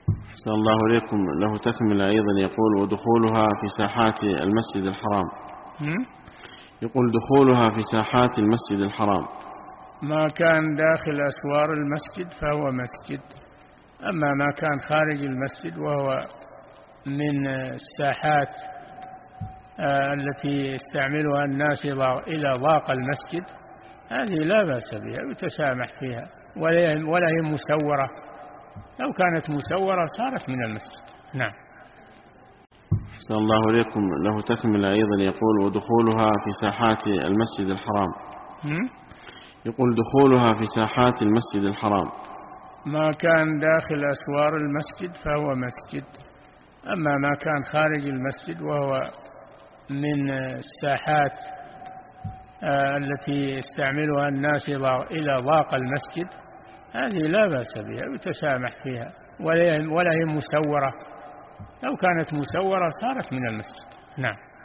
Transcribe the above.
أحسن الله إليكم. له تكمل أيضا يقول: ودخولها في ساحات المسجد الحرام. يقول: دخولها في ساحات المسجد الحرام ما كان داخل أسوار المسجد فهو مسجد، أما ما كان خارج المسجد وهو من الساحات التي يستعملها الناس إلى ضاق المسجد، هذه لا بأس بها يتسامح فيها، ولا هي مسورة. لو كانت مسورة صارت من المسجد. نعم. أحسن الله إليكم. له تكمل أيضا يقول: ودخولها في ساحات المسجد الحرام. يقول: دخولها في ساحات المسجد الحرام ما كان داخل أسوار المسجد فهو مسجد، أما ما كان خارج المسجد وهو من الساحات التي يستعملها الناس إلى ضاق المسجد، هذه لا بأس بها يتسامح فيها، ولا هي مسورة. لو كانت مسورة صارت من المسجد. نعم.